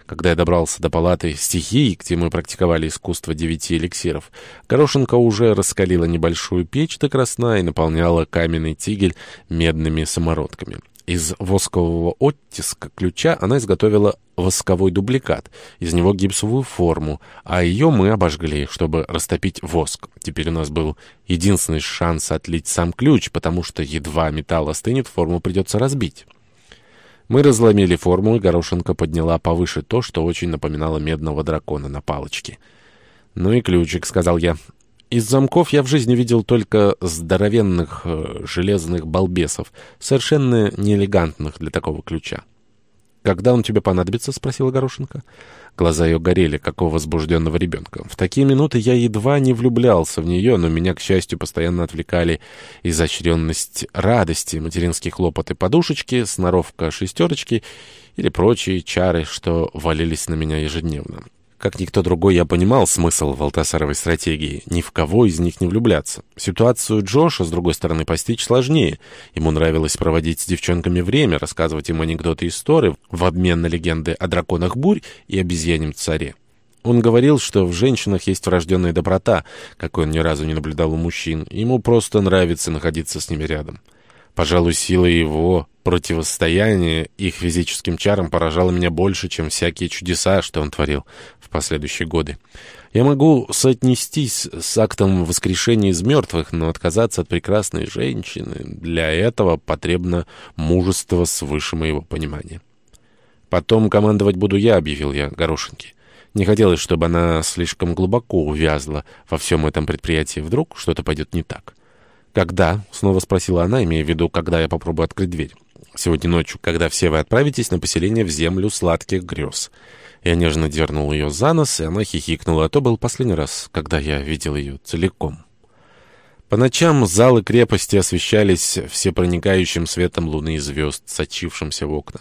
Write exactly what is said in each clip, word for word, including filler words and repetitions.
Когда я добрался до палаты стихий, где мы практиковали искусство девяти эликсиров, Горошенко уже раскалила небольшую печь до красна и наполняла каменный тигель медными самородками. Из воскового оттиска ключа она изготовила восковой дубликат, из него гипсовую форму, а ее мы обожгли, чтобы растопить воск. Теперь у нас был единственный шанс отлить сам ключ, потому что едва металл остынет, форму придется разбить. Мы разломили форму, и Горошенко подняла повыше то, что очень напоминало медного дракона на палочке. «Ну и ключик», — сказал я. Из замков я в жизни видел только здоровенных э, железных балбесов, совершенно неэлегантных для такого ключа. «Когда он тебе понадобится?» — спросила Горошенко. Глаза ее горели, как у возбужденного ребенка. В такие минуты я едва не влюблялся в нее, но меня, к счастью, постоянно отвлекали изощренность радости, материнские хлопоты подушечки, сноровка шестерочки или прочие чары, что валились на меня ежедневно. Как никто другой, я понимал смысл Валтасаровой стратегии — ни в кого из них не влюбляться. Ситуацию Джоша, с другой стороны, постичь сложнее. Ему нравилось проводить с девчонками время, рассказывать им анекдоты и истории в обмен на легенды о драконах бурь и обезьяньем царе. Он говорил, что в женщинах есть врожденная доброта, какой он ни разу не наблюдал у мужчин. Ему просто нравится находиться с ними рядом. Пожалуй, сила его противостояния их физическим чарам поражала меня больше, чем всякие чудеса, что он творил в последующие годы. Я могу соотнестись с актом воскрешения из мертвых, но отказаться от прекрасной женщины — для этого потребно мужество свыше моего понимания. «Потом командовать буду я», — объявил я Горошенке. Не хотелось, чтобы она слишком глубоко увязла во всем этом предприятии. Вдруг что-то пойдет не так. «Когда?» — снова спросила она, имея в виду, когда я попробую открыть дверь. «Сегодня ночью, когда все вы отправитесь на поселение в землю сладких грез». Я нежно дернул ее за нос, и она хихикнула. А то был последний раз, когда я видел ее целиком. По ночам залы крепости освещались всепроникающим светом луны и звезд, сочившимся в окна.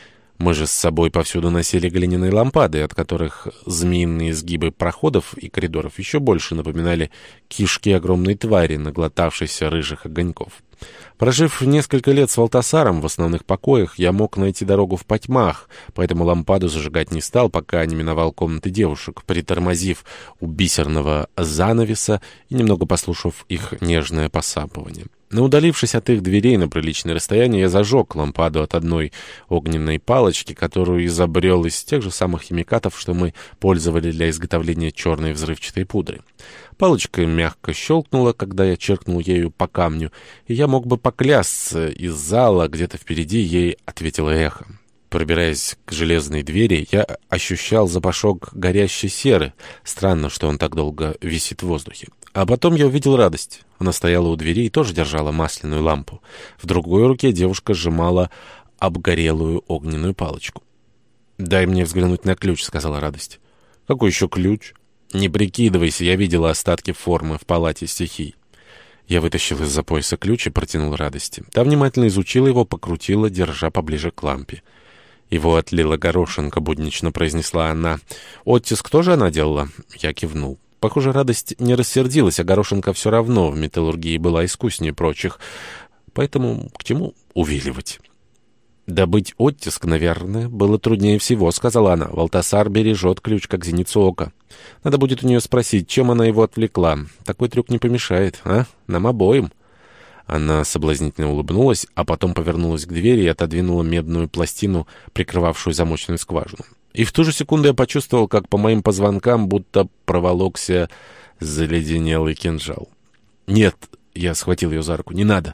Мы же с собой повсюду носили глиняные лампады, от которых змеиные изгибы проходов и коридоров еще больше напоминали кишки огромной твари, наглотавшейся рыжих огоньков. Прожив несколько лет с Валтасаром в основных покоях, я мог найти дорогу в потьмах, поэтому лампаду зажигать не стал, пока не миновал комнаты девушек, притормозив у бисерного занавеса и немного послушав их нежное посапывание. Но, удалившись от их дверей на приличное расстояние, я зажег лампаду от одной огненной палочки, которую изобрел из тех же самых химикатов, что мы пользовали для изготовления черной взрывчатой пудры. Палочка мягко щелкнула, когда я черкнул ею по камню, и я мог бы поклясться, из зала где-то впереди ей ответило эхо. Пробираясь к железной двери, я ощущал запашок горящей серы. Странно, что он так долго висит в воздухе. А потом я увидел радость. Она стояла у двери и тоже держала масляную лампу. В другой руке девушка сжимала обгорелую огненную палочку. «Дай мне взглянуть на ключ», — сказала радость. «Какой еще ключ?» «Не прикидывайся, я видела остатки формы в палате стихий». Я вытащил из-за пояса ключ и протянул радости. Та внимательно изучила его, покрутила, держа поближе к лампе. «Его отлила Горошенко», — буднично произнесла она. «Оттиск тоже она делала?» Я кивнул. Похоже, радость не рассердилась, а Горошенко все равно в металлургии была искуснее прочих. Поэтому к чему увиливать? «Добыть оттиск, наверное, было труднее всего», — сказала она. «Валтасар бережет ключ, как зеницу ока. Надо будет у нее спросить, чем она его отвлекла. Такой трюк не помешает, а? Нам обоим». Она соблазнительно улыбнулась, а потом повернулась к двери и отодвинула медную пластину, прикрывавшую замочную скважину. И в ту же секунду я почувствовал, как по моим позвонкам будто проволокся заледенелый кинжал. «Нет», — я схватил ее за руку, — «не надо».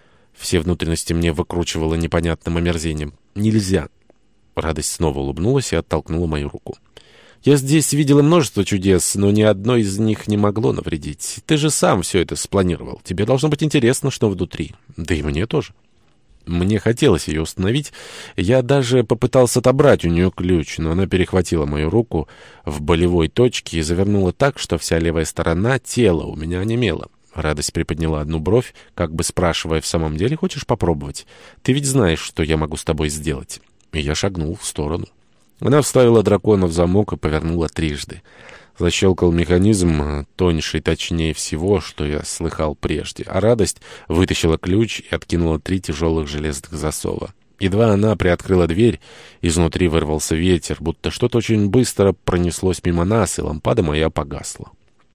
Все внутренности мне выкручивало непонятным омерзением. «Нельзя». Радость снова улыбнулась и оттолкнула мою руку. «Я здесь видела множество чудес, но ни одно из них не могло навредить. Ты же сам все это спланировал. Тебе должно быть интересно, что внутри. Да и мне тоже». Мне хотелось ее установить. Я даже попытался отобрать у нее ключ, но она перехватила мою руку в болевой точке и завернула так, что вся левая сторона тела у меня онемела. Радость приподняла одну бровь, как бы спрашивая: «В самом деле хочешь попробовать? Ты ведь знаешь, что я могу с тобой сделать». И я шагнул в сторону. Она вставила дракона в замок и повернула трижды. Защелкал механизм, тоньше и точнее всего, что я слыхал прежде, а радость вытащила ключ и откинула три тяжелых железных засова. Едва она приоткрыла дверь, изнутри вырвался ветер, будто что-то очень быстро пронеслось мимо нас, и лампада моя погасла.